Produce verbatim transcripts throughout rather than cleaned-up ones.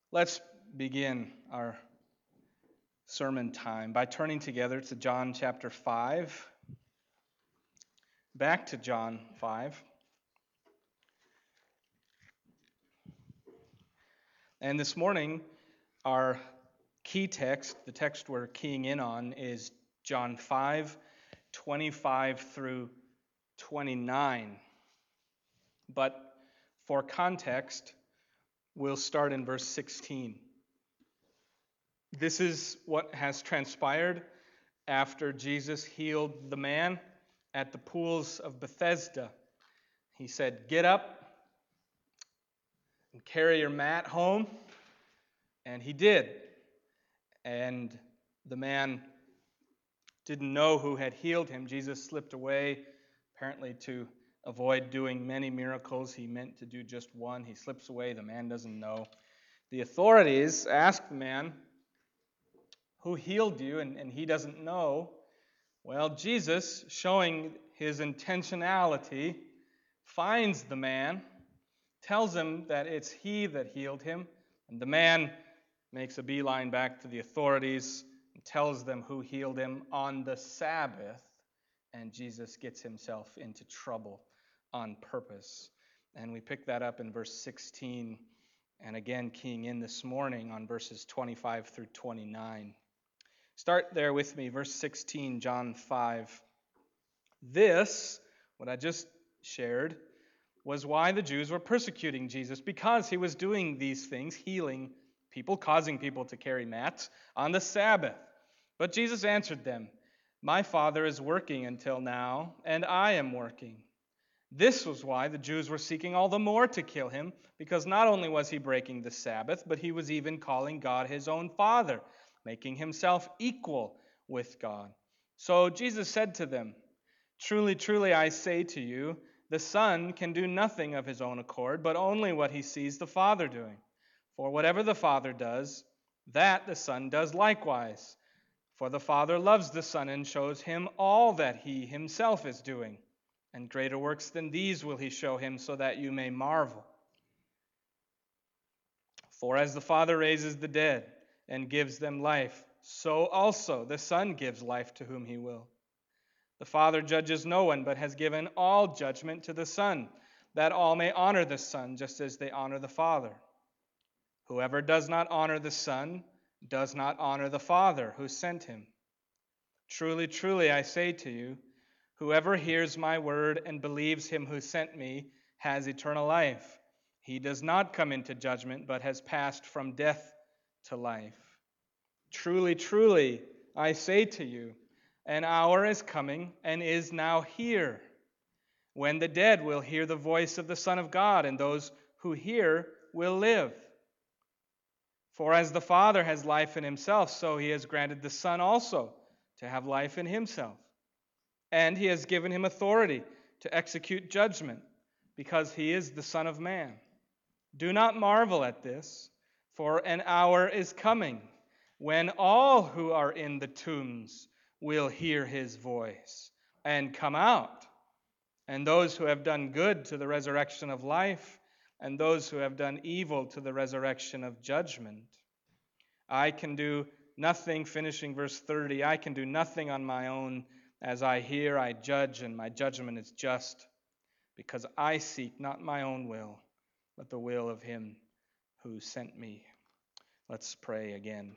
Let's begin our sermon time by turning together to John chapter five. Back to John five. And this morning, our key text, the text we're keying in on, is John five, twenty-five through twenty-nine. But for context, we'll start in verse sixteen. This is what has transpired after Jesus healed the man at the pools of Bethesda. He said, "Get up and carry your mat home." And he did. And the man didn't know who had healed him. Jesus slipped away, apparently to avoid doing many miracles. He meant to do just one. He slips away. The man doesn't know. The authorities ask the man, "Who healed you?" And, and he doesn't know. Well, Jesus, showing his intentionality, finds the man, tells him that it's he that healed him, and the man makes a beeline back to the authorities and tells them who healed him on the Sabbath, and Jesus gets himself into trouble on purpose. And we pick that up in verse sixteen, and again keying in this morning on verses twenty-five through twenty-nine. Start there with me, verse sixteen, John five. This, what I just shared, was why the Jews were persecuting Jesus, because he was doing these things, healing people, causing people to carry mats on the Sabbath. But Jesus answered them, "My Father is working until now, and I am working." This was why the Jews were seeking all the more to kill him, because not only was he breaking the Sabbath, but he was even calling God his own Father, making himself equal with God. So Jesus said to them, "Truly, truly, I say to you, the Son can do nothing of his own accord, but only what he sees the Father doing. For whatever the Father does, that the Son does likewise. For the Father loves the Son and shows him all that he himself is doing. And greater works than these will he show him, so that you may marvel. For as the Father raises the dead and gives them life, so also the Son gives life to whom he will. The Father judges no one, but has given all judgment to the Son, that all may honor the Son, just as they honor the Father. Whoever does not honor the Son does not honor the Father who sent him. Truly, truly, I say to you, whoever hears my word and believes him who sent me has eternal life. He does not come into judgment, but has passed from death to life. Truly, truly, I say to you, an hour is coming and is now here, when the dead will hear the voice of the Son of God, and those who hear will live. For as the Father has life in himself, so he has granted the Son also to have life in himself. And he has given him authority to execute judgment, because he is the Son of Man. Do not marvel at this, for an hour is coming when all who are in the tombs will hear his voice and come out, and those who have done good to the resurrection of life, and those who have done evil to the resurrection of judgment. I can do nothing," finishing verse thirty, "I can do nothing on my own. As I hear, I judge, and my judgment is just, because I seek not my own will, but the will of him who sent me." Let's pray again.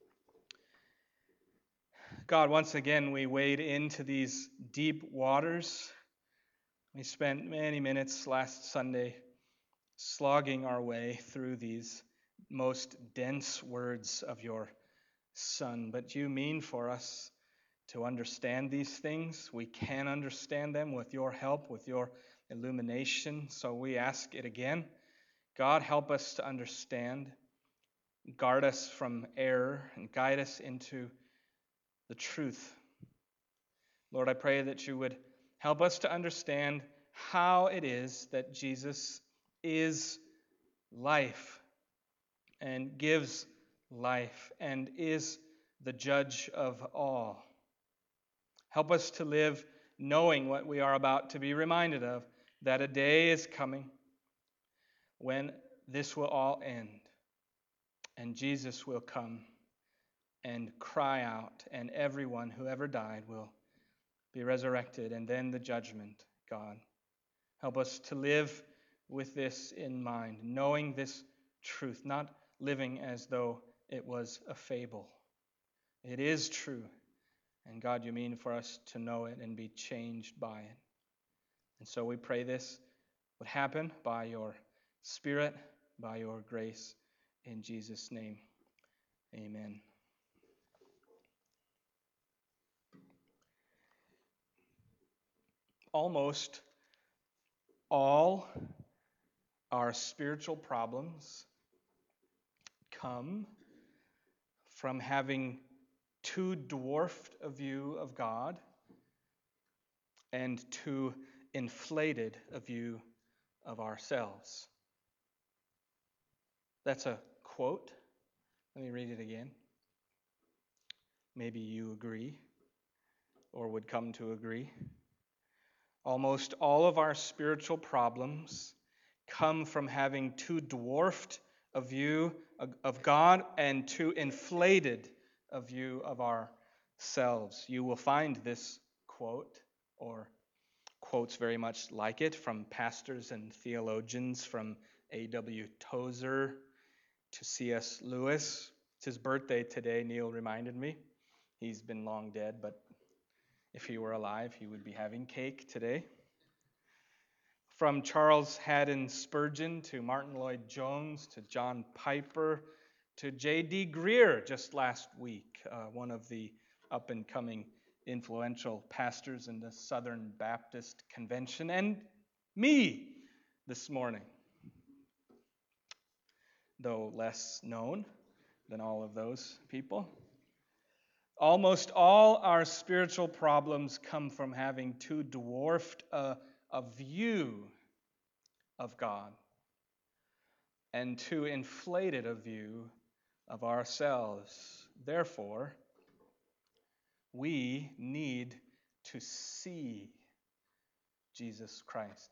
God, once again, we wade into these deep waters. We spent many minutes last Sunday slogging our way through these most dense words of your Son. But you mean for us to understand these things. We can understand them with your help, with your illumination. So we ask it again. God, help us to understand. Guard us from error and guide us into the truth. Lord, I pray that you would help us to understand how it is that Jesus is life and gives life and is the judge of all. Help us to live knowing what we are about to be reminded of, that a day is coming when this will all end. and Jesus will come and cry out, and everyone who ever died will be resurrected, and then the judgment, God. Help us to live with this in mind, knowing this truth, not living as though it was a fable. It is true, and God, you mean for us to know it and be changed by it. And so we pray this would happen by your Spirit, by your grace, in Jesus' name. Amen. Almost all our spiritual problems come from having too dwarfed a view of God and too inflated a view of ourselves. That's a quote. Let me read it again. Maybe you agree or would come to agree. Almost all of our spiritual problems come from having too dwarfed a view of God and too inflated a view of ourselves. You will find this quote, or quotes very much like it, from pastors and theologians, from A W Tozer to C S Lewis. It's his birthday today, Neil reminded me. He's been long dead, but if he were alive, he would be having cake today. From Charles Haddon Spurgeon to Martin Lloyd-Jones to John Piper to J D Greer just last week, uh, one of the up-and-coming influential pastors in the Southern Baptist Convention, and me this morning, though less known than all of those people. Almost all our spiritual problems come from having too dwarfed a, a view of God and too inflated a view of ourselves. Therefore, we need to see Jesus Christ.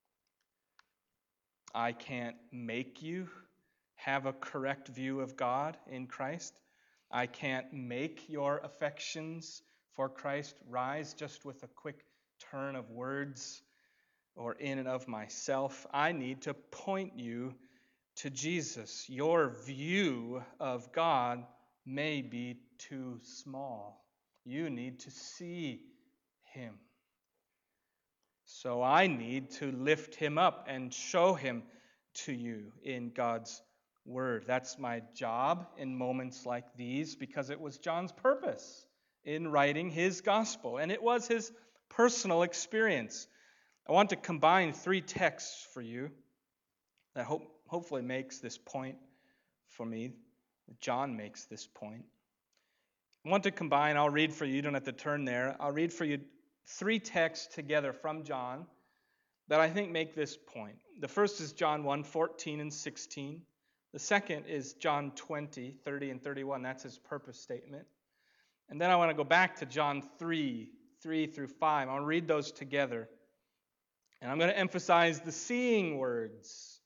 I can't make you have a correct view of God in Christ. I can't make your affections for Christ rise just with a quick turn of words or in and of myself. I need to point you to Jesus. Your view of God may be too small. You need to see him. So I need to lift him up and show him to you in God's word. That's my job in moments like these, because it was John's purpose in writing his gospel, and it was his personal experience. I want to combine three texts for you that hope, hopefully makes this point for me. John makes this point. I want to combine, I'll read for you, you don't have to turn there. I'll read for you three texts together from John that I think make this point. The first is John one, fourteen and sixteen. The second is John twenty, thirty and thirty-one. That's his purpose statement. And then I want to go back to John three, three through five. I'll read those together. And I'm going to emphasize the seeing words.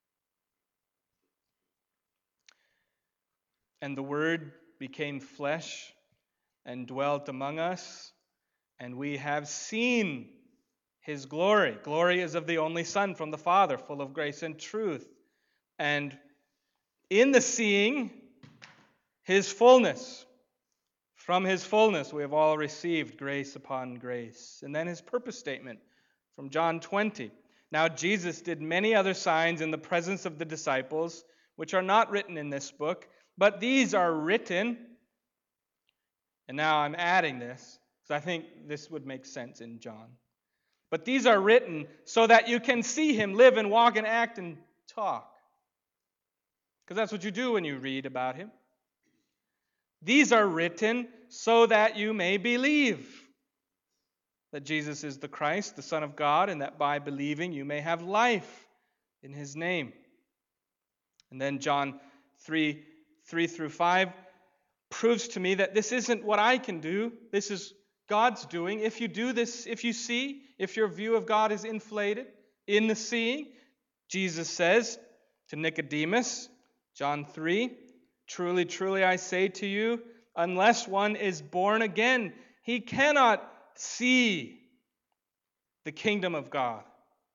And the Word became flesh and dwelt among us, and we have seen his glory. Glory is of the only Son from the Father, full of grace and truth. And in the seeing, his fullness. From his fullness we have all received grace upon grace. And then his purpose statement from John twenty. Now Jesus did many other signs in the presence of the disciples, which are not written in this book, but these are written. And now I'm adding this, because I think this would make sense in John. But these are written so that you can see him live and walk and act and talk. Because that's what you do when you read about him. These are written so that you may believe that Jesus is the Christ, the Son of God, and that by believing you may have life in his name. And then John three, three through five proves to me that this isn't what I can do. This is God's doing. If you do this, if you see, if your view of God is inflated in the seeing, Jesus says to Nicodemus, John three, Truly, truly, I say to you, unless one is born again, he cannot see the kingdom of God.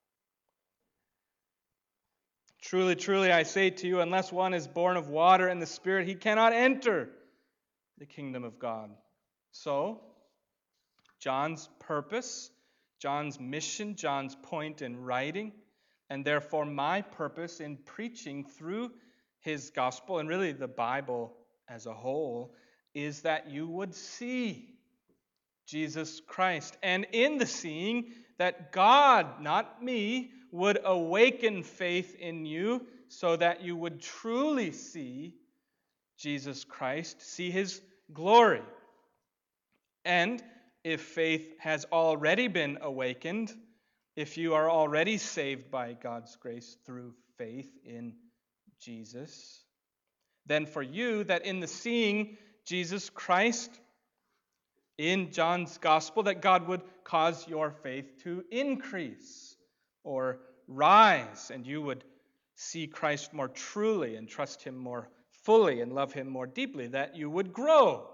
Truly, truly, I say to you, unless one is born of water and the Spirit, he cannot enter the kingdom of God. So, John's purpose, John's mission, John's point in writing, and therefore my purpose in preaching through his gospel, and really the Bible as a whole, is that you would see Jesus Christ. And in the seeing, that God, not me, would awaken faith in you so that you would truly see Jesus Christ, see his glory. And if faith has already been awakened, if you are already saved by God's grace through faith in Jesus, then for you, that in the seeing Jesus Christ in John's gospel, that God would cause your faith to increase or rise, and you would see Christ more truly and trust him more fully and love him more deeply, that you would grow.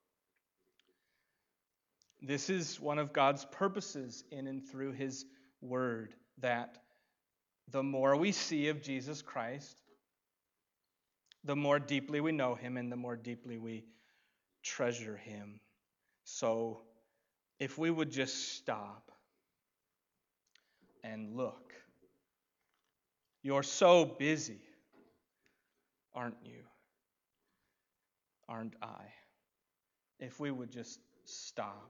This is one of God's purposes in and through his word, that the more we see of Jesus Christ, the more deeply we know him and the more deeply we treasure him. So, if we would just stop and look. You're so busy, aren't you? Aren't I? If we would just stop.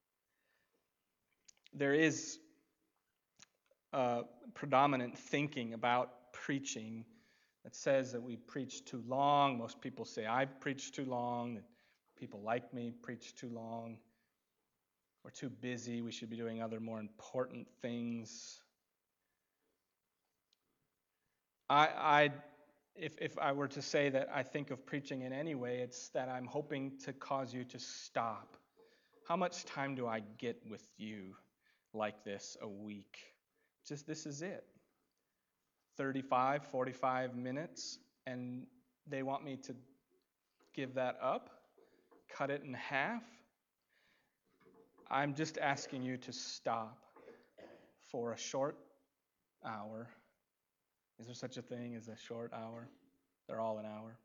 There is a predominant thinking about preaching that says that we preach too long. Most people say, I preach too long. That people like me preach too long. We're too busy. We should be doing other more important things. I, I, if, if I were to say that I think of preaching in any way, it's that I'm hoping to cause you to stop. How much time do I get with you like this a week? Just this is it. thirty-five, forty-five minutes, and they want me to give that up, cut it in half. I'm just asking you to stop for a short hour. Is there such a thing as a short hour? They're all an hour.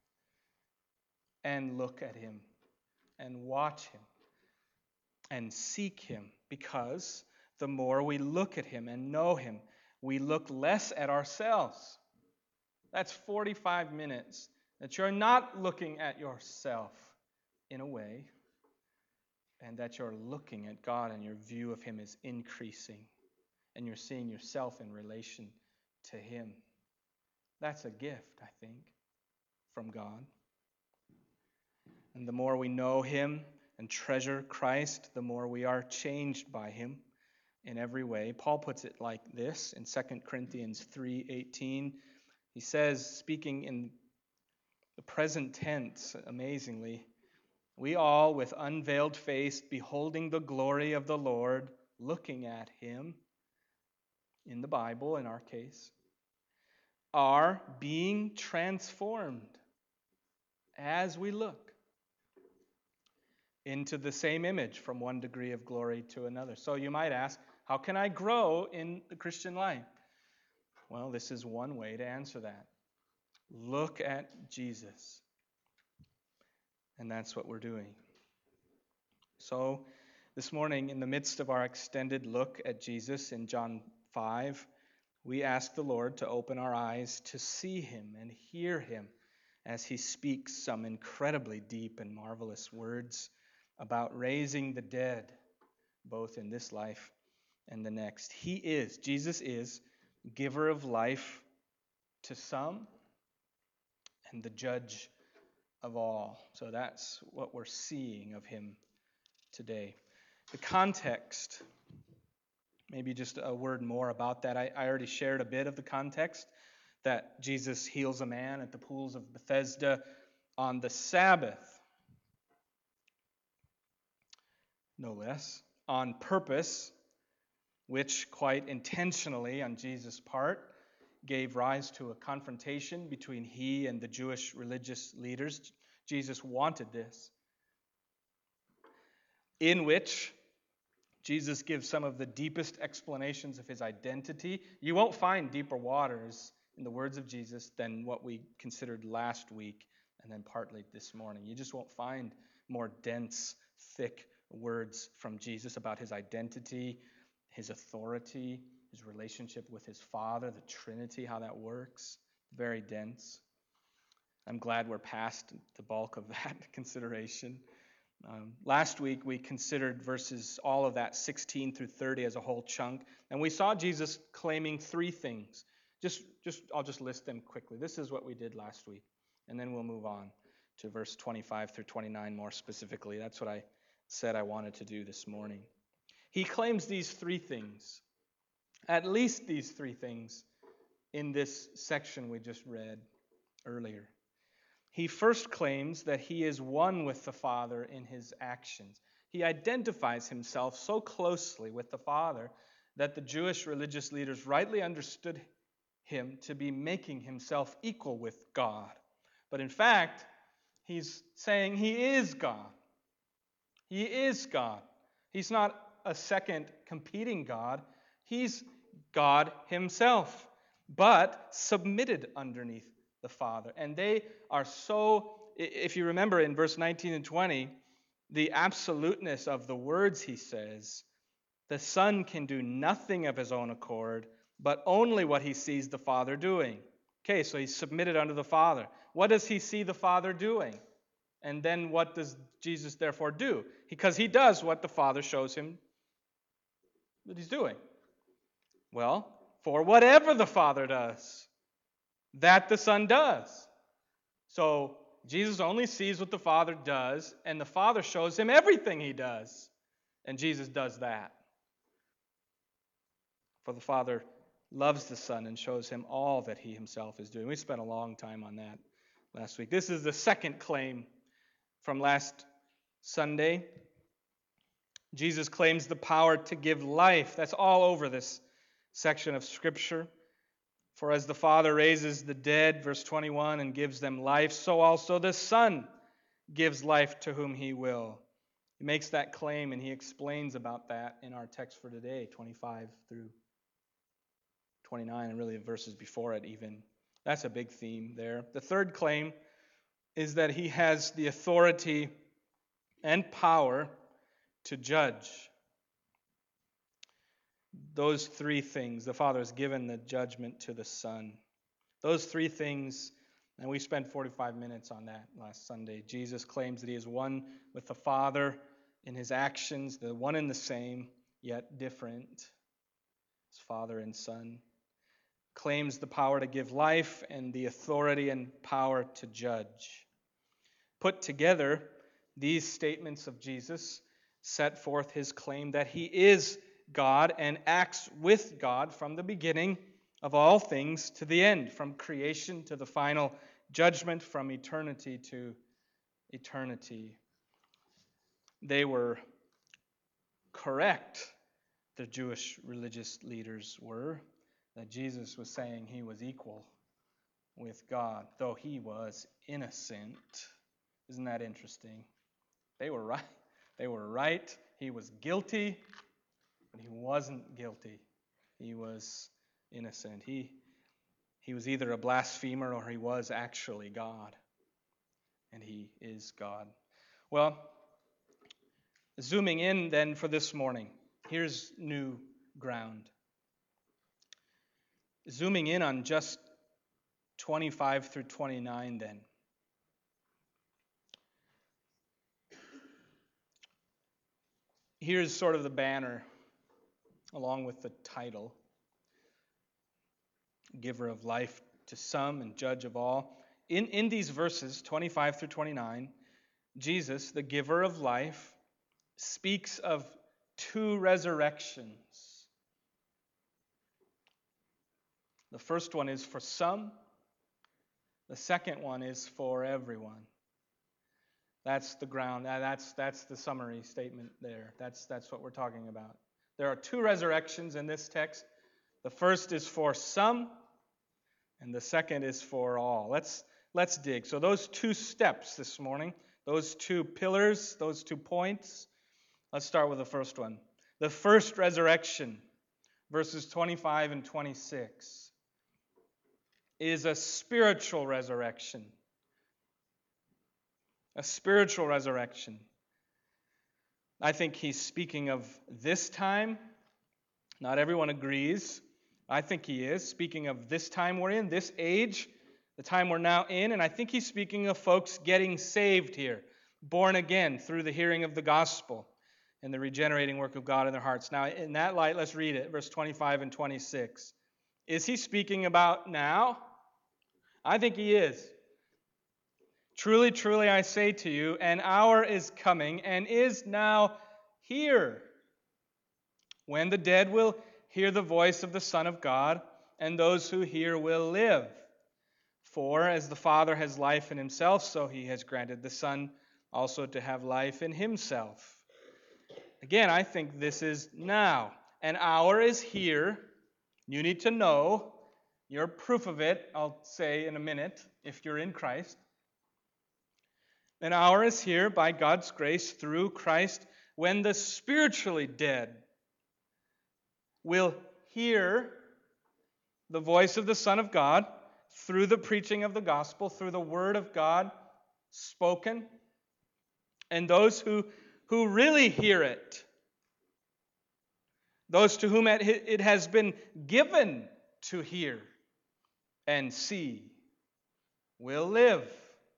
And look at him and watch him and seek him, because the more we look at him and know him, we look less at ourselves. That's forty-five minutes that you're not looking at yourself in a way, and that you're looking at God and your view of him is increasing, and you're seeing yourself in relation to him. That's a gift, I think, from God. And the more we know him and treasure Christ, the more we are changed by him in every way. Paul puts it like this in Second Corinthians three eighteen. He says, speaking in the present tense, amazingly, we all with unveiled face, beholding the glory of the Lord, looking at him, in the Bible in our case, are being transformed as we look into the same image from one degree of glory to another. So you might ask, how can I grow in the Christian life? Well, this is one way to answer that. Look at Jesus. And that's what we're doing. So this morning, in the midst of our extended look at Jesus in John five, we ask the Lord to open our eyes to see him and hear him as he speaks some incredibly deep and marvelous words about raising the dead, both in this life and the next. He is, Jesus is, giver of life to some and the judge of all. So that's what we're seeing of him today. The context, maybe just a word more about that. I, I already shared a bit of the context, that Jesus heals a man at the pools of Bethesda on the Sabbath. No less, on purpose, which quite intentionally on Jesus' part gave rise to a confrontation between he and the Jewish religious leaders. Jesus wanted this, in which Jesus gives some of the deepest explanations of his identity. You won't find deeper waters in the words of Jesus than what we considered last week and then partly this morning. You just won't find more dense, thick words from Jesus about his identity, his authority, his relationship with his Father, the Trinity, how that works. Very dense. I'm glad we're past the bulk of that consideration. Um, last week we considered verses, all of that, sixteen through thirty as a whole chunk, and we saw Jesus claiming three things. Just, just, I'll just list them quickly. This is what we did last week, and then we'll move on to verse twenty-five through twenty-nine more specifically. That's what I said I wanted to do this morning. He claims these three things, at least these three things, in this section we just read earlier. He first claims that he is one with the Father in his actions. He identifies himself so closely with the Father that the Jewish religious leaders rightly understood him to be making himself equal with God. But in fact, he's saying he is God. He is God. He's not a second competing God. He's God himself, but submitted underneath the Father. And they are so, if you remember in verse nineteen and twenty, the absoluteness of the words he says, the Son can do nothing of his own accord, but only what he sees the Father doing. Okay, so he's submitted under the Father. What does he see the Father doing? And then what does Jesus therefore do? Because he does what the Father shows him that he's doing. Well, for whatever the Father does, that the Son does. So Jesus only sees what the Father does, and the Father shows him everything he does. And Jesus does that. For the Father loves the Son and shows him all that he himself is doing. We spent a long time on that last week. This is the second claim from last Sunday. Jesus claims the power to give life. That's all over this section of Scripture. For as the Father raises the dead, verse twenty-one, and gives them life, so also the Son gives life to whom he will. He makes that claim, and he explains about that in our text for today, twenty-five through twenty-nine, and really the verses before it even. That's a big theme there. The third claim is that he has the authority and power to judge. Those three things, the Father has given the judgment to the Son. Those three things, and we spent forty-five minutes on that last Sunday. Jesus claims that he is one with the Father in his actions, the one and the same, yet different. His Father and Son. Claims the power to give life and the authority and power to judge. Put together, these statements of Jesus set forth his claim that he is God and acts with God from the beginning of all things to the end, from creation to the final judgment, from eternity to eternity. They were correct, the Jewish religious leaders were, that Jesus was saying he was equal with God, though he was innocent. Isn't that interesting? They were right. They were right. He was guilty. But he wasn't guilty. He was innocent. He, he was either a blasphemer or he was actually God. And he is God. Well, zooming in then for this morning, here's new ground. Zooming in on just twenty-five through twenty-nine then. Here's sort of the banner along with the title, giver of life to some and judge of all. In, in these verses, twenty-five through twenty-nine, Jesus, the giver of life, speaks of two resurrections. The first one is for some. The second one is for everyone. That's the ground. That's, that's the summary statement there. That's, that's what we're talking about. There are two resurrections in this text. The first is for some, and the second is for all. Let's let's dig. So those two steps this morning, those two pillars, those two points. Let's start with the first one. The first resurrection, verses twenty-five and twenty-six, is a spiritual resurrection. A spiritual resurrection. I think he's speaking of this time. Not everyone agrees. I think he is speaking of this time we're in, this age, the time we're now in, and I think he's speaking of folks getting saved here, born again through the hearing of the gospel and the regenerating work of God in their hearts. Now, in that light, let's read it, verse twenty-five and twenty-six. Is he speaking about now? I think he is. Truly, truly, I say to you, an hour is coming and is now here, when the dead will hear the voice of the Son of God, and those who hear will live. For as the Father has life in himself, so he has granted the Son also to have life in himself. Again, I think this is now. An hour is here. You need to know. You're proof of it, I'll say in a minute, if you're in Christ. An hour is here by God's grace through Christ when the spiritually dead will hear the voice of the Son of God through the preaching of the gospel, through the word of God spoken. And those who, who really hear it, those to whom it has been given to hear and see, will live.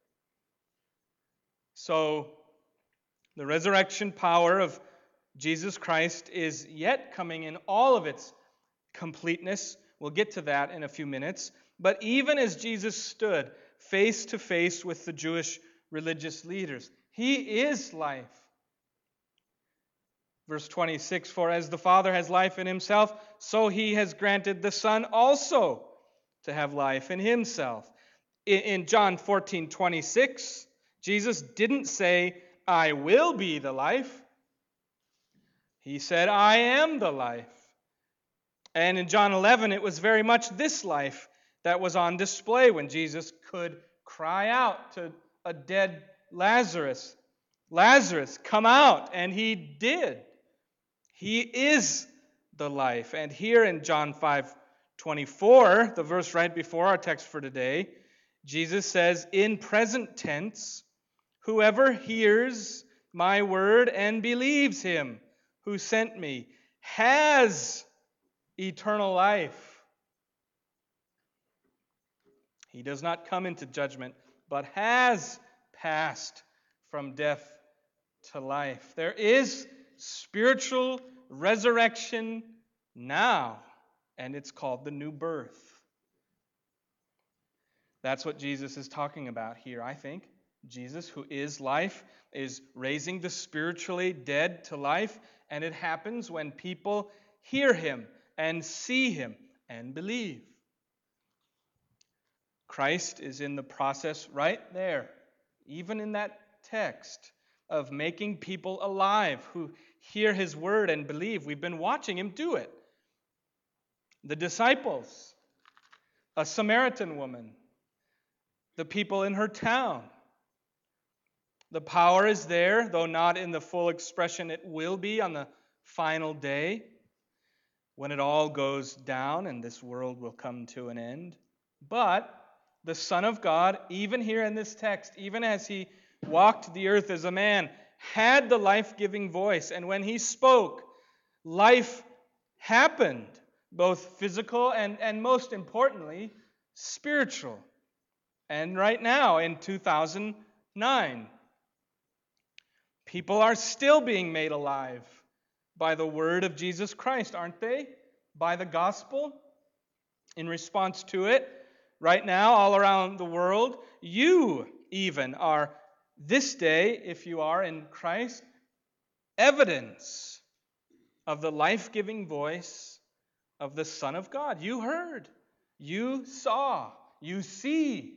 So, the resurrection power of Jesus Christ is yet coming in all of its completeness. We'll get to that in a few minutes. But even as Jesus stood face to face with the Jewish religious leaders, he is life. Verse twenty-six, for as the Father has life in himself, so he has granted the Son also to have life in himself. In John fourteen twenty-six, Jesus didn't say, I will be the life. He said, I am the life. And in John eleven, it was very much this life that was on display when Jesus could cry out to a dead Lazarus, Lazarus, come out. And he did. He is the life. And here in John five twenty-four, the verse right before our text for today, Jesus says, in present tense, whoever hears my word and believes him who sent me has eternal life. He does not come into judgment, but has passed from death to life. There is spiritual resurrection now, and it's called the new birth. That's what Jesus is talking about here, I think. Jesus, who is life, is raising the spiritually dead to life, and it happens when people hear him and see him and believe. Christ is in the process right there, even in that text, of making people alive who hear his word and believe. We've been watching him do it. The disciples, a Samaritan woman, the people in her town. The power is there, though not in the full expression it will be on the final day, when it all goes down and this world will come to an end. But the Son of God, even here in this text, even as he walked the earth as a man, had the life-giving voice. And when he spoke, life happened, both physical and, and most importantly, spiritual. And right now, in two thousand nine, people are still being made alive by the word of Jesus Christ, aren't they? By the gospel. In response to it, right now, all around the world, you even are this day, if you are in Christ, evidence of the life-giving voice of the Son of God. You heard, you saw, you see.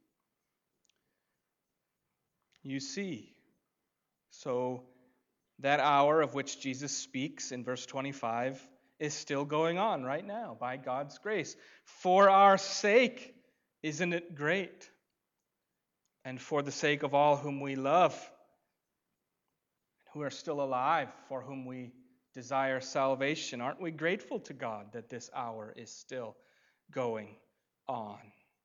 You see. So that hour of which Jesus speaks in verse twenty-five is still going on right now by God's grace. For our sake, isn't it great? And for the sake of all whom we love, who are still alive, for whom we desire salvation, aren't we grateful to God that this hour is still going on?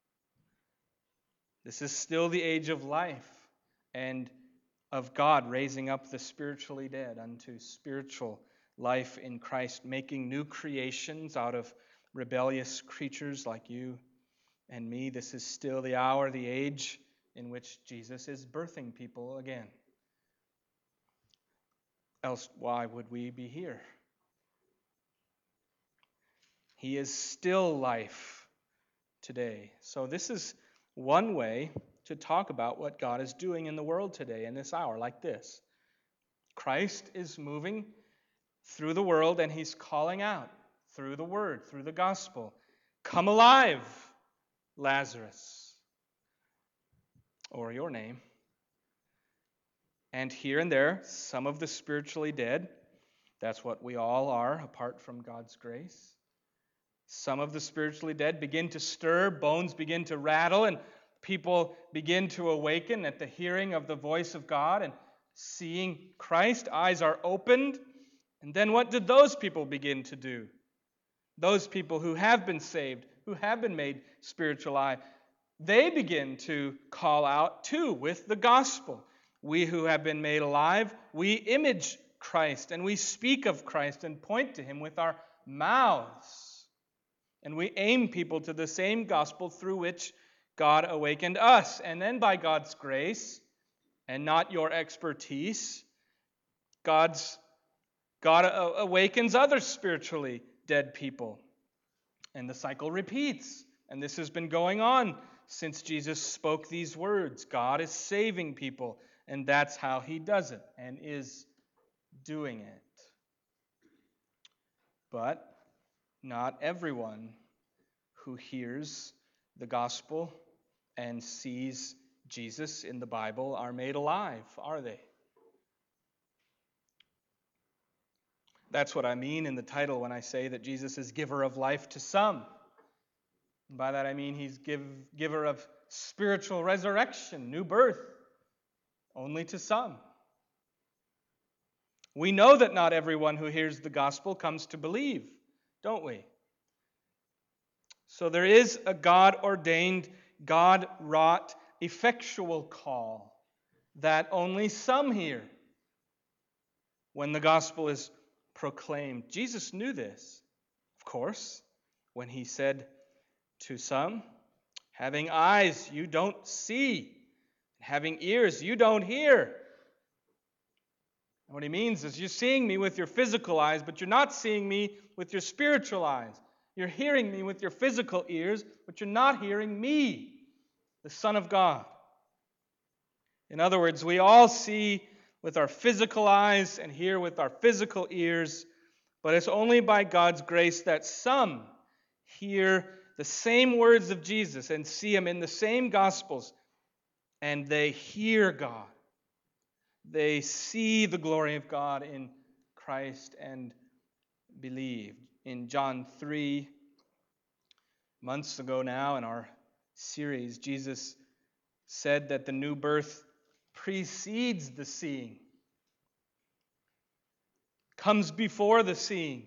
This is still the age of life and of God raising up the spiritually dead unto spiritual life in Christ, making new creations out of rebellious creatures like you and me. This is still the hour, the age in which Jesus is birthing people again. Else, why would we be here? He is still life today. So this is one way to talk about what God is doing in the world today in this hour, like this. Christ is moving through the world, and he's calling out through the word, through the gospel, come alive, Lazarus, or your name. And here and there, some of the spiritually dead, that's what we all are apart from God's grace. Some of the spiritually dead begin to stir, bones begin to rattle, and people begin to awaken at the hearing of the voice of God and seeing Christ. Eyes are opened. And then what did those people begin to do? Those people who have been saved, who have been made spiritual alive, they begin to call out too with the gospel. We who have been made alive, we image Christ and we speak of Christ and point to him with our mouths. And we aim people to the same gospel through which God awakened us. And then by God's grace, and not your expertise, God's God awakens other spiritually dead people. And the cycle repeats. And this has been going on since Jesus spoke these words. God is saving people, and that's how he does it and is doing it. But not everyone who hears the gospel and sees Jesus in the Bible are made alive, are they? That's what I mean in the title when I say that Jesus is giver of life to some. And by that I mean he's give, giver of spiritual resurrection, new birth, only to some. We know that not everyone who hears the gospel comes to believe, don't we? So there is a God-ordained, God-wrought, effectual call that only some hear when the gospel is proclaimed. Jesus knew this, of course, when he said to some, having eyes you don't see, having ears you don't hear. And what he means is you're seeing me with your physical eyes, but you're not seeing me with your spiritual eyes. You're hearing me with your physical ears, but you're not hearing me, the Son of God. In other words, we all see with our physical eyes and hear with our physical ears, but it's only by God's grace that some hear the same words of Jesus and see him in the same Gospels, and they hear God. They see the glory of God in Christ and believe. In John three, months ago now in our series, Jesus said that the new birth precedes the seeing, comes before the seeing,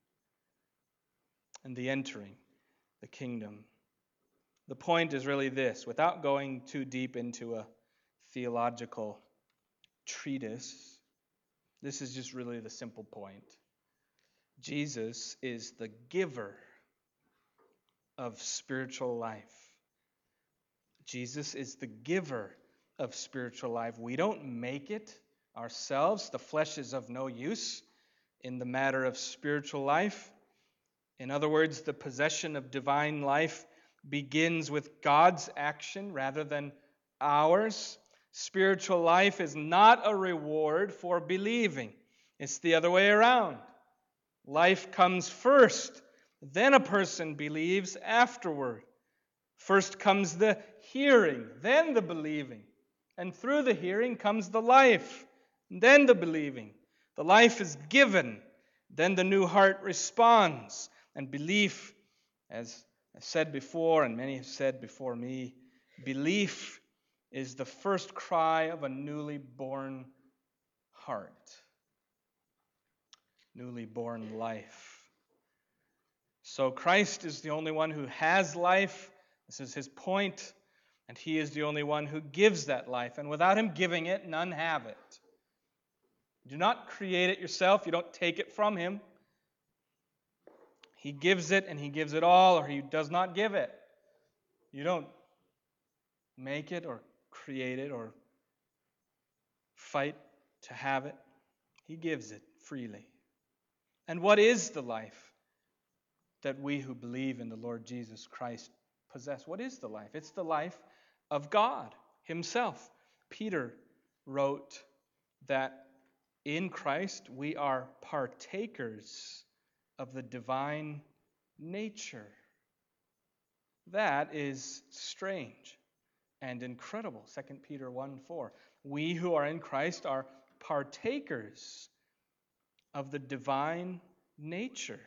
and the entering the kingdom. The point is really this, without going too deep into a theological treatise, this is just really the simple point. Jesus is the giver of spiritual life. Jesus is the giver of spiritual life. We don't make it ourselves. The flesh is of no use in the matter of spiritual life. In other words, the possession of divine life begins with God's action rather than ours. Spiritual life is not a reward for believing. It's the other way around. Life comes first, then a person believes afterward. First comes the hearing, then the believing. And through the hearing comes the life, then the believing. The life is given, Then the new heart responds, and belief, as I said before, and many have said before me, belief is the first cry of a newly born heart, newly born life. So Christ is the only one who has life. This is his point, and he is the only one who gives that life. And without him giving it, none have it. You do not create it yourself. You don't take it from him. He gives it, and he gives it all, or he does not give it. You don't make it or create it or fight to have it. He gives it freely. And what is the life that we who believe in the Lord Jesus Christ possess? What is the life? It's the life of God himself. Peter wrote that in Christ we are partakers of the divine nature. That is strange and incredible. Second Peter one four. We who are in Christ are partakers of the divine nature.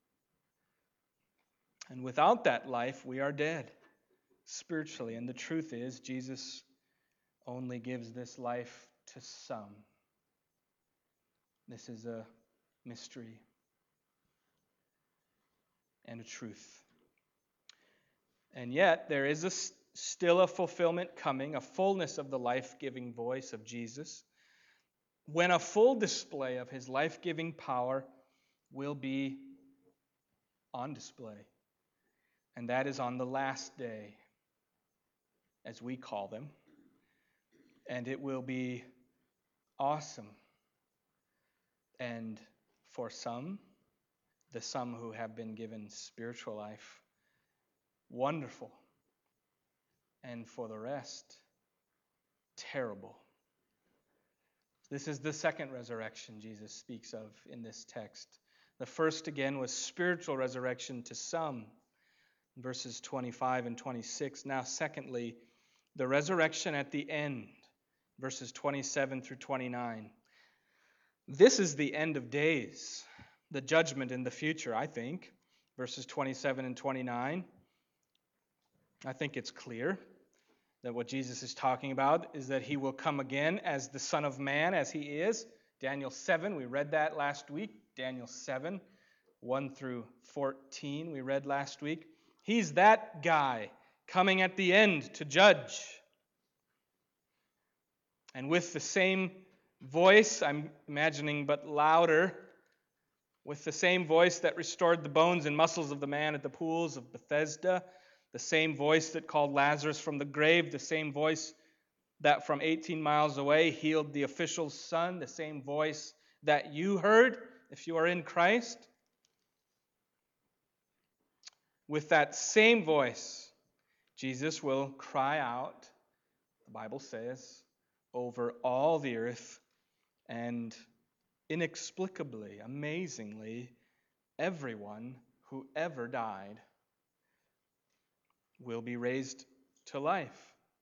And without that life, we are dead spiritually. And the truth is, Jesus only gives this life to some. This is a mystery and a truth. And yet, there is a, still a fulfillment coming, a fullness of the life-giving voice of Jesus, when a full display of his life-giving power will be on display. And that is on the last day, as we call them. And it will be awesome. And for some, the some who have been given spiritual life, wonderful. And for the rest, terrible. This is the second resurrection Jesus speaks of in this text. The first, again, was spiritual resurrection to some, verses twenty-five and twenty-six. Now, secondly, the resurrection at the end, verses twenty-seven through twenty-nine. This is the end of days, the judgment in the future, I think, verses twenty-seven and twenty-nine. I think it's clear that what Jesus is talking about is that he will come again as the Son of Man, as he is. Daniel seven, we read that last week. Daniel seven, one through fourteen, we read last week. He's that guy coming at the end to judge. And with the same voice, I'm imagining, but louder, with the same voice that restored the bones and muscles of the man at the pools of Bethesda, the same voice that called Lazarus from the grave, the same voice that from eighteen miles away healed the official's son, the same voice that you heard if you are in Christ. With that same voice, Jesus will cry out, the Bible says, over all the earth, and inexplicably, amazingly, everyone who ever died will be raised to life,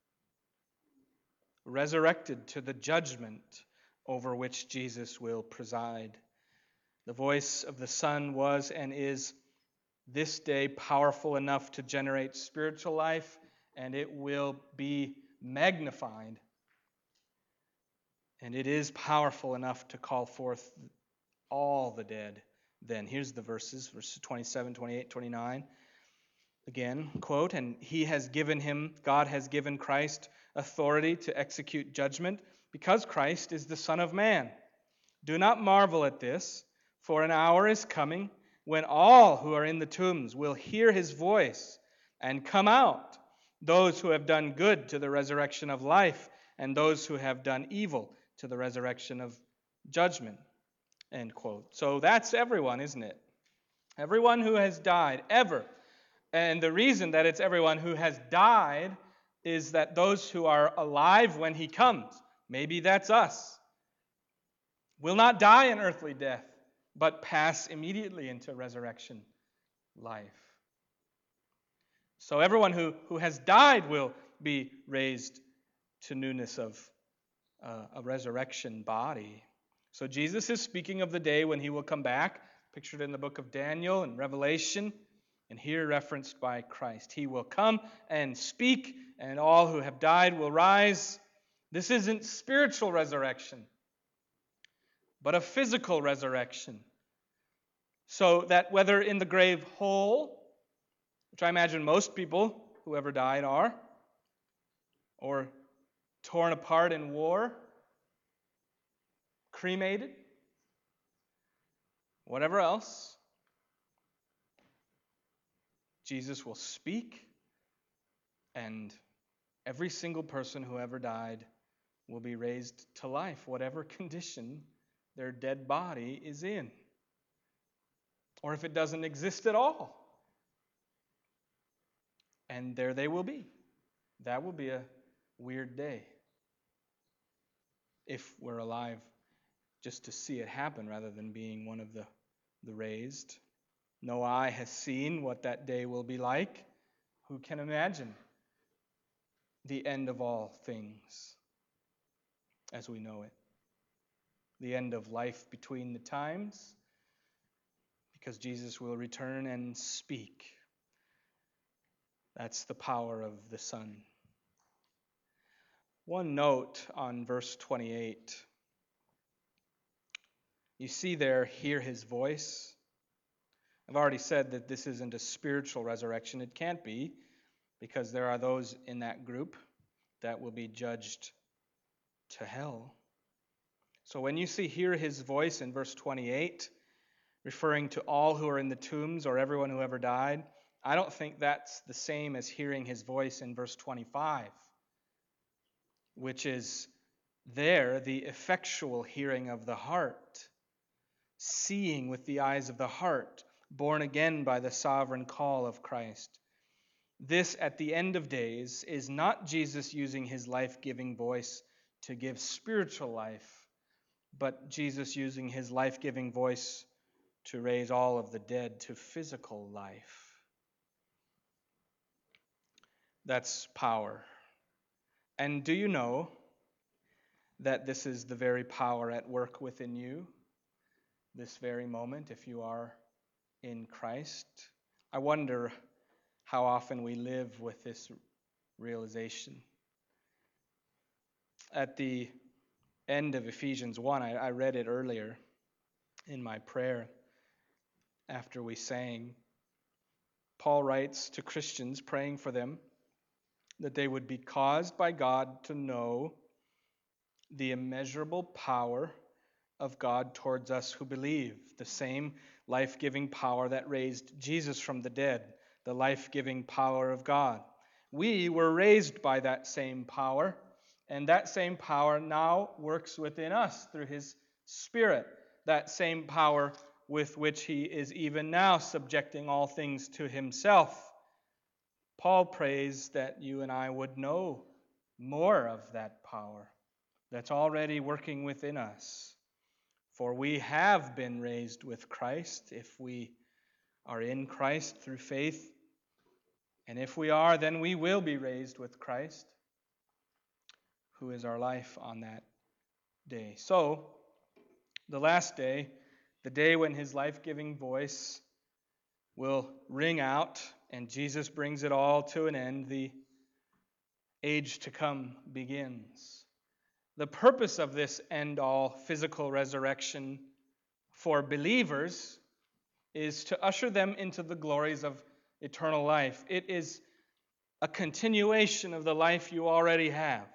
resurrected to the judgment over which Jesus will preside. The voice of the Son was and is this day powerful enough to generate spiritual life, and it will be magnified. And it is powerful enough to call forth all the dead. Then, here's the verses, verses twenty-seven, twenty-eight, twenty-nine. Again, quote, and he has given him, God has given Christ authority to execute judgment, because Christ is the Son of Man. Do not marvel at this, for an hour is coming when all who are in the tombs will hear his voice and come out, those who have done good to the resurrection of life, and those who have done evil to the resurrection of judgment. End quote. So that's everyone, isn't it? Everyone who has died, ever. And the reason that it's everyone who has died is that those who are alive when he comes, maybe that's us, will not die an earthly death, but pass immediately into resurrection life. So everyone who, who has died will be raised to newness of uh, a resurrection body. So Jesus is speaking of the day when he will come back pictured in the book of Daniel and Revelation, and here referenced by Christ. He will come and speak, and all who have died will rise. This isn't spiritual resurrection, but a physical resurrection. So that whether in the grave whole, which I imagine most people who ever died are, or torn apart in war, cremated, whatever else, Jesus will speak, and every single person who ever died will be raised to life, whatever condition their dead body is in. Or if it doesn't exist at all. And there they will be. That will be a weird day. If we're alive just to see it happen rather than being one of the, the raised. No eye has seen what that day will be like. Who can imagine the end of all things as we know it? The end of life between the times, because Jesus will return and speak. That's the power of the Son. One note on verse twenty-eight. You see there, hear his voice. I've already said that this isn't a spiritual resurrection. It can't be, because there are those in that group that will be judged to hell. So when you see hear his voice in verse twenty-eight, referring to all who are in the tombs or everyone who ever died, I don't think that's the same as hearing his voice in verse twenty-five, which is there the effectual hearing of the heart, seeing with the eyes of the heart, born again by the sovereign call of Christ. This, at the end of days, is not Jesus using his life-giving voice to give spiritual life, but Jesus using his life-giving voice to raise all of the dead to physical life. That's power. And do you know that this is the very power at work within you, this very moment, if you are in Christ? I wonder how often we live with this realization. At the end of Ephesians one, I, I read it earlier in my prayer after we sang. Paul writes to Christians, praying for them, that they would be caused by God to know the immeasurable power of God towards us who believe, the same life-giving power that raised Jesus from the dead, the life-giving power of God. We were raised by that same power, and that same power now works within us through his Spirit, that same power with which he is even now subjecting all things to himself. Paul prays that you and I would know more of that power that's already working within us. For we have been raised with Christ if we are in Christ through faith. And if we are, then we will be raised with Christ, who is our life on that day. So, the last day, the day when his life-giving voice will ring out and Jesus brings it all to an end, the age to come begins. The purpose of this end-all physical resurrection for believers is to usher them into the glories of eternal life. It is a continuation of the life you already have.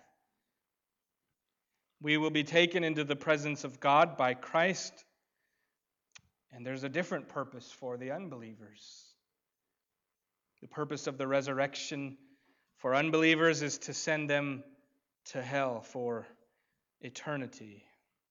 We will be taken into the presence of God by Christ, and there's a different purpose for the unbelievers. The purpose of the resurrection for unbelievers is to send them to hell for eternity.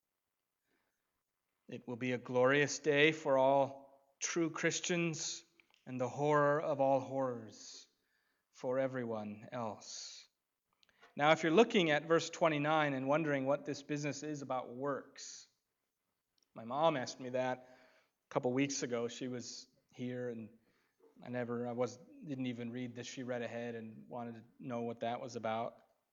It will be a glorious day for all true Christians and the horror of all horrors for everyone else. Now, if you're looking at verse twenty-nine and wondering what this business is about works, my mom asked me that a couple weeks ago. She was here, and I never, I was, didn't even read this. She read ahead and wanted to know what that was about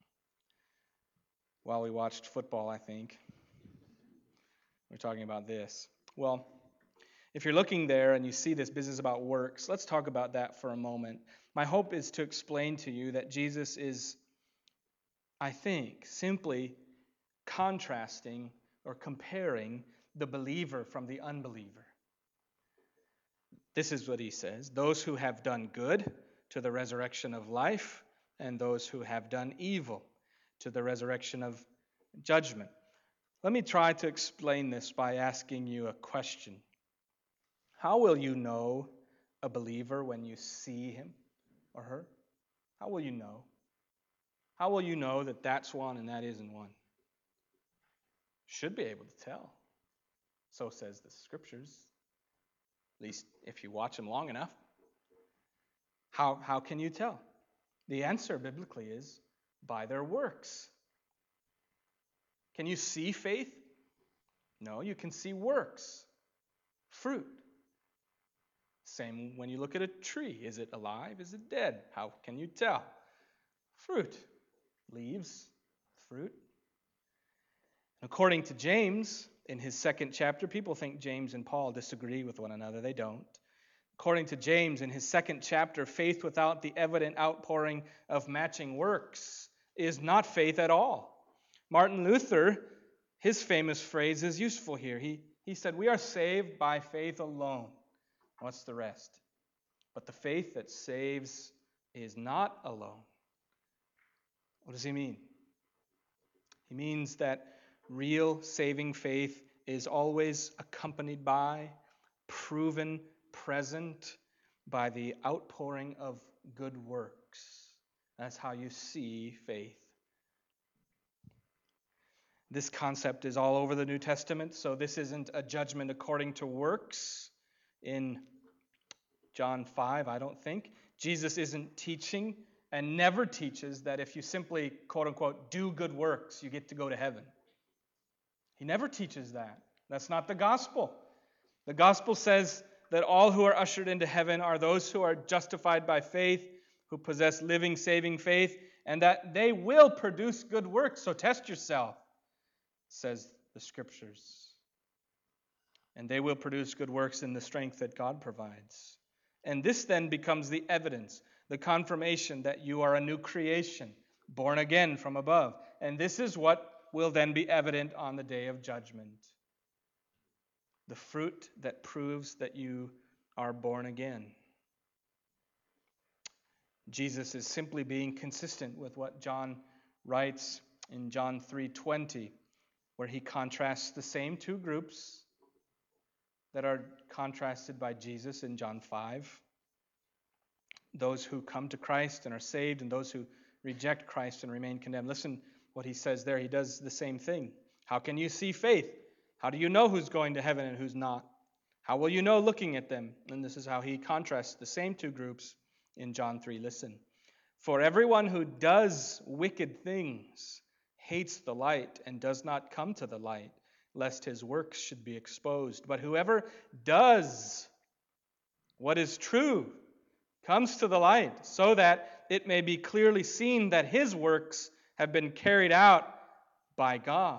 while we watched football, I think. We're talking about this. Well, If you're looking there and you see this business about works, let's talk about that for a moment. My hope is to explain to you that Jesus is, I think, simply contrasting or comparing the believer from the unbeliever. This is what he says: those who have done good to the resurrection of life, and those who have done evil to the resurrection of judgment. Let me try to explain this by asking you a question. How will you know a believer when you see him or her? How will you know? How will you know that that's one and that isn't one? Should be able to tell. So says the Scriptures, at least if you watch them long enough. How, how can you tell? The answer biblically is by their works. Can you see faith? No, you can see works, fruit. Same when you look at a tree. Is it alive? Is it dead? How can you tell? Fruit. Leaves, fruit. According to James, in his second chapter, people think James and Paul disagree with one another. They don't. According to James, in his second chapter, faith without the evident outpouring of matching works is not faith at all. Martin Luther, his famous phrase is useful here. He, he said, "We are saved by faith alone." What's the rest? But the faith that saves is not alone. What does he mean? He means that real saving faith is always accompanied by, proven, present by the outpouring of good works. That's how you see faith. This concept is all over the New Testament, so this isn't a judgment according to works in John five, I don't think. Jesus isn't teaching and never teaches that if you simply, quote unquote, do good works, you get to go to heaven. He never teaches that. That's not the gospel. The gospel says that all who are ushered into heaven are those who are justified by faith, who possess living, saving faith, and that they will produce good works. So test yourself, says the Scriptures. And they will produce good works in the strength that God provides. And this then becomes the evidence, the confirmation that you are a new creation, born again from above. And this is what will then be evident on the day of judgment. The fruit that proves that you are born again. Jesus is simply being consistent with what John writes in John three twenty, where he contrasts the same two groups that are contrasted by Jesus in John five. Those who come to Christ and are saved, and those who reject Christ and remain condemned. Listen what he says there. He does the same thing. How can you see faith? How do you know who's going to heaven and who's not? How will you know looking at them? And this is how he contrasts the same two groups in John three. Listen. For everyone who does wicked things hates the light and does not come to the light, lest his works should be exposed. But whoever does what is true comes to the light, so that it may be clearly seen that his works have been carried out by God.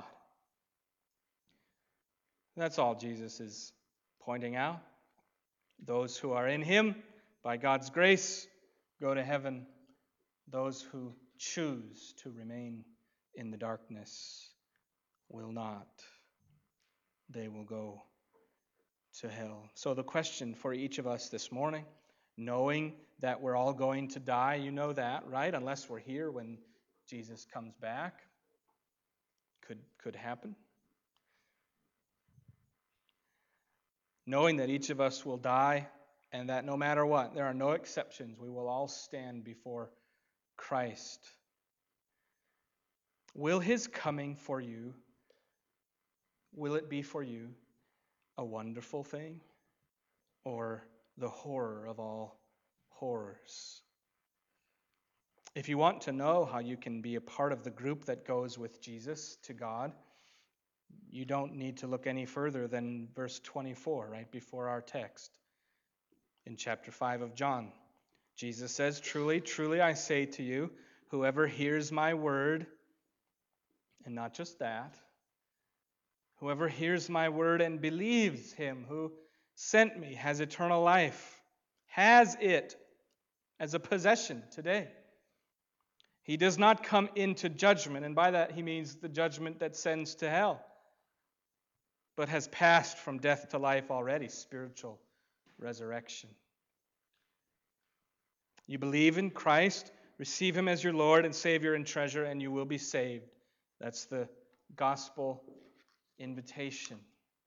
That's all Jesus is pointing out. Those who are in him, by God's grace, go to heaven. Those who choose to remain in the darkness will not. They will go to hell. So the question for each of us this morning, knowing that we're all going to die, you know that, right? Unless we're here when Jesus comes back. Could, could happen. Knowing that each of us will die, and that no matter what, there are no exceptions, we will all stand before Christ. Will his coming for you, will it be for you a wonderful thing, or the horror of all horrors? If you want to know how you can be a part of the group that goes with Jesus to God, you don't need to look any further than verse twenty-four, right before our text. In chapter five of John, Jesus says, "Truly, truly I say to you, whoever hears my word," and not just that, "whoever hears my word and believes him who sent me has eternal life, has it as a possession today. He does not come into judgment, and by that he means the judgment that sends to hell, but has passed from death to life already, spiritual resurrection. You believe in Christ, receive him as your Lord and Savior and treasure, and you will be saved. That's the gospel invitation.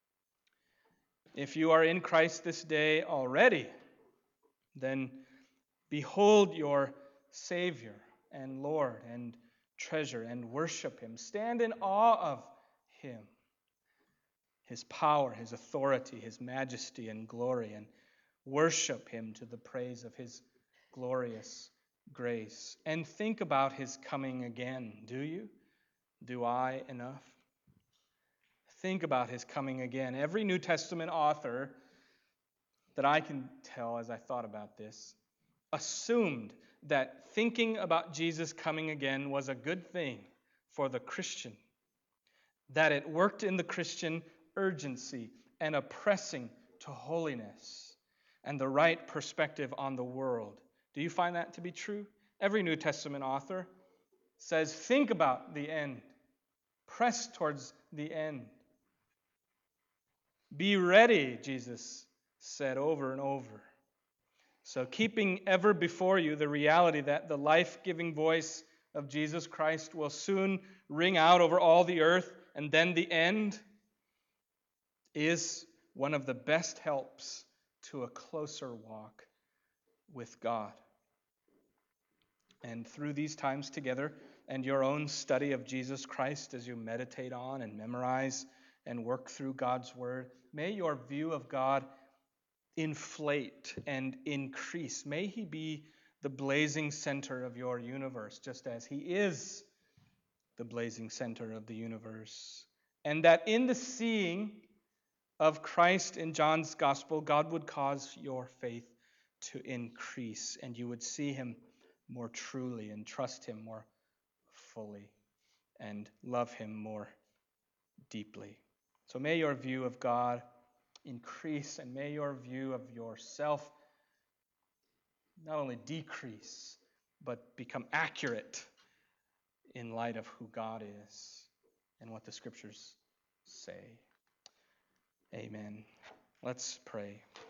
If you are in Christ this day already, then behold your Savior and Lord and treasure and worship him. Stand in awe of him, his power, his authority, his majesty and glory, and worship him to the praise of his glorious grace. And think about his coming again. Do you? Do I enough? Think about his coming again. Every New Testament author that I can tell as I thought about this assumed that thinking about Jesus coming again was a good thing for the Christian, that it worked in the Christian urgency and a pressing to holiness and the right perspective on the world. Do you find that to be true? Every New Testament author says, think about the end. Press towards the end. Be ready, Jesus said over and over. So keeping ever before you the reality that the life-giving voice of Jesus Christ will soon ring out over all the earth, and then the end is one of the best helps to a closer walk with God. And through these times together and your own study of Jesus Christ as you meditate on and memorize and work through God's Word, may your view of God inflate and increase. May he be the blazing center of your universe, just as he is the blazing center of the universe. And that in the seeing of Christ in John's Gospel, God would cause your faith to increase, and you would see him more truly and trust him more fully and love him more deeply. So may your view of God increase, and may your view of yourself not only decrease, but become accurate in light of who God is and what the Scriptures say. Amen. Let's pray.